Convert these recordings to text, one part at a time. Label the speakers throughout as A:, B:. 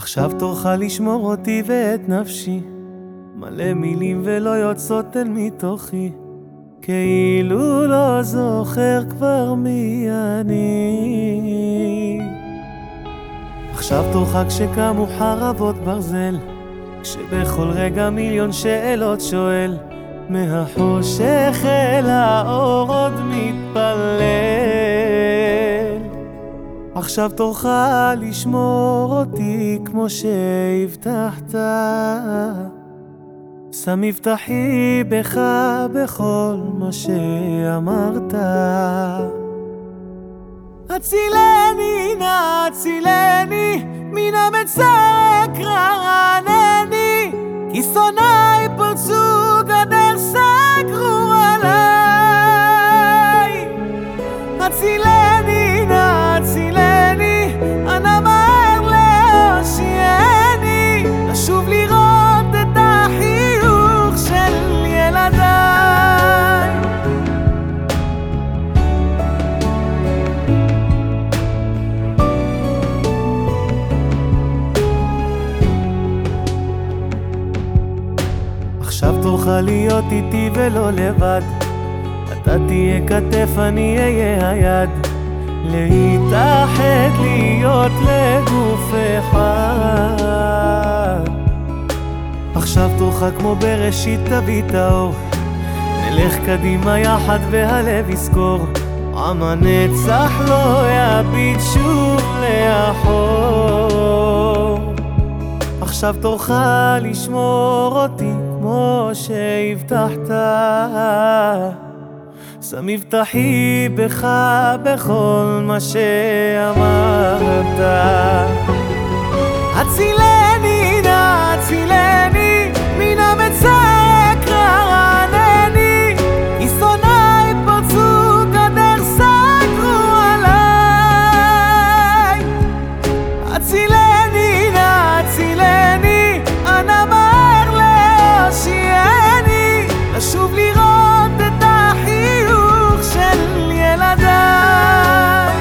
A: עכשיו תורך לשמור אותי ואת נפשי, מלא מילים ולא יוצאות אל מתוכי, כאילו לא זוכר כבר מי אני. עכשיו תורך כשקמו חרבות ברזל, כשבכל רגע מיליון שאלות שואל, מהחושך אל האור עוד מתפלל. עכשיו תורך לשמור אותי כמו שהבטחת, שם מבטחי בך בכל מה שאמרת. הצילני נא הצילני מן המצר אקרנני, כי שונאי פרצו גדר סגרו עליי. הצילני נא הצילני, אנא מהר להושיעני, לשוב לראות את החיוך של ילדיי. עכשיו תורך להיות איתי ולא לבד, אתה תהיה כתף אני אהיה היד, להתאחד להיות לגוף אחד. עכשיו תורך כמו בראשית תביא את האור, נלך קדימה יחד והלב יזכור, עם הנצח לא יביט שוב לאחור. עכשיו תורך לשמור אותי כמו שהבטחת, שם מבטחי בך בכל מה שאמרת. הצילני נא הצילני מן המצר אקרנני, כי שונאי פרצו גדר סגרו עליי. הצילני נא הצילני, אנא מהר להושיעני, לשוב לראות את החיוך של ילדיי.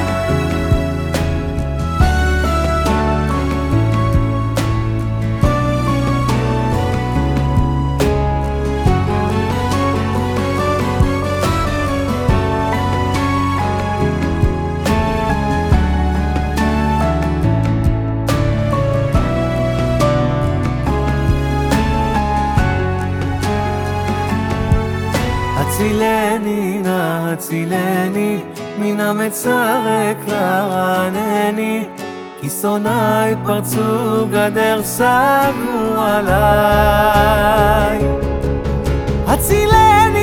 A: הצילני נא הצילני מן המצר אקרנני, כי שונאי פרצו גדר סגרו עליי. הצילני